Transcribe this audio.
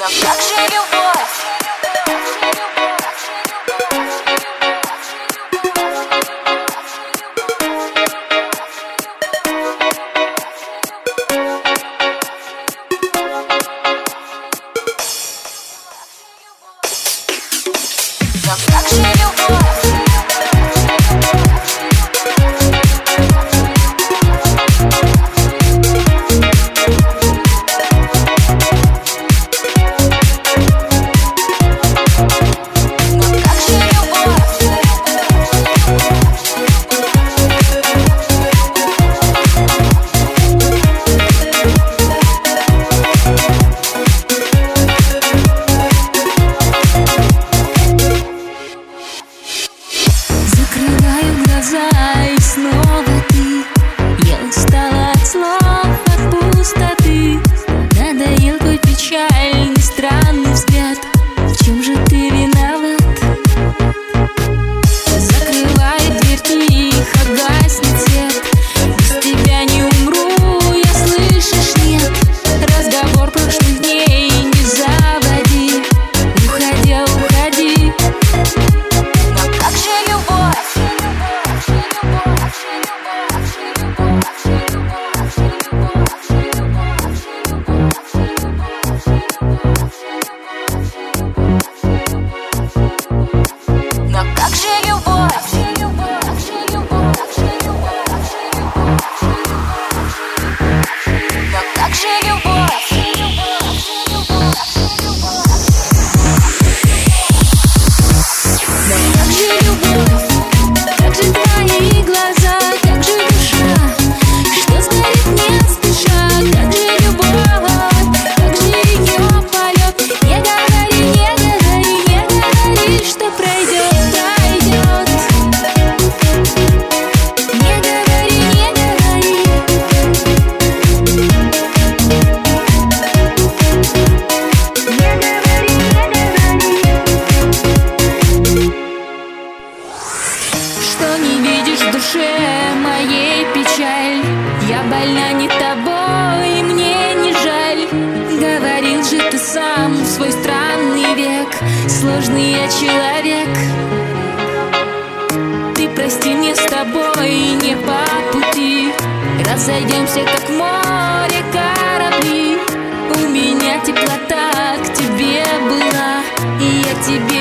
Но как же любовь? Но как же любовь? И снова ты. Я устала от слов, от пустоты. Надоел твой печальный, странный взгляд. В чем же ты виноват? Закрывай дверь, тихо гаснет свет. Без тебя не умру, я, слышишь, нет. Разговор прошлых дней не заводи. Уходи, уходи. Но как же любовь? Но как же любовь? Но как же любовь? Но как же любовь? Как же твои глаза, как же душа, что сгорит не спеша. Как же любовь, как же ее полет. Не говори, не говори, не говори, что пройдет, пройдет. Не говори, не говори. Не говори, не говори. Что не видишь в душе моей печаль? Я больна не тобой, и мне не жаль. Говорил же ты сам в свой странный век, сложный я человек. Ты прости, мне с тобой не по пути. Разойдемся, как в море корабли. У меня теплота к тебе была, и я тебе